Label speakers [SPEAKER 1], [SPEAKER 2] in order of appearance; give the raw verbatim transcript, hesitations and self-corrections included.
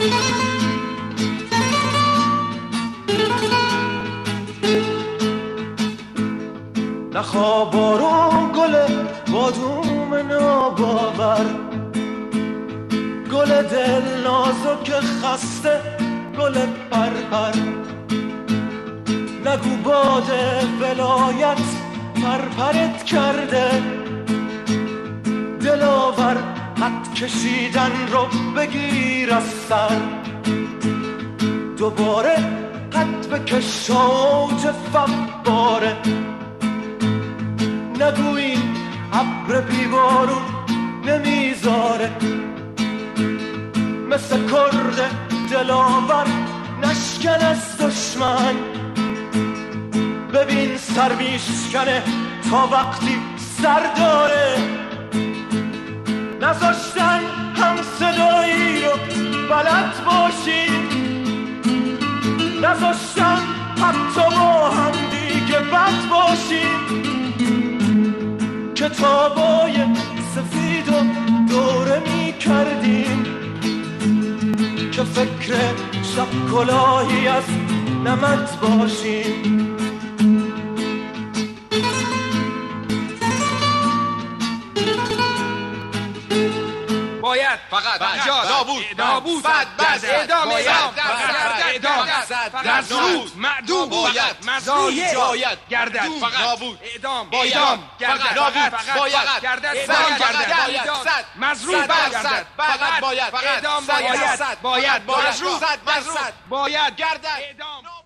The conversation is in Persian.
[SPEAKER 1] نخوابارو گل بادوم ناباور، گل دل نازک خسته، گل پرپر. نگو باد ولایت پرپرت کرده، دلاور خط کشیدن رو بگیر از سر. دوباره خط بکش اوج فواره، نگو این ابر بیوارون نمیذاره. مثل کرد دلاور نشکن از دشمن، ببین سر میشکنه تا وقتی سر داره. نذاشتن هم صدایی رو بلد باشیم، نذاشتن حتی با هم دیگه بد باشیم. کتابای سفید و دوره می کردیم که فکر شب کلاهی از نمد باشیم.
[SPEAKER 2] باید فقط نابود نابود بعد بعد اعدام اعدام مظلوم معدوم باید مظلوم باید گردد فقط نابود اعدام اعدام گردد نابود باید گردد اعدام گردد مظلوم برگردد فقط باید اعدام باید باید مظلوم باید گردد اعدام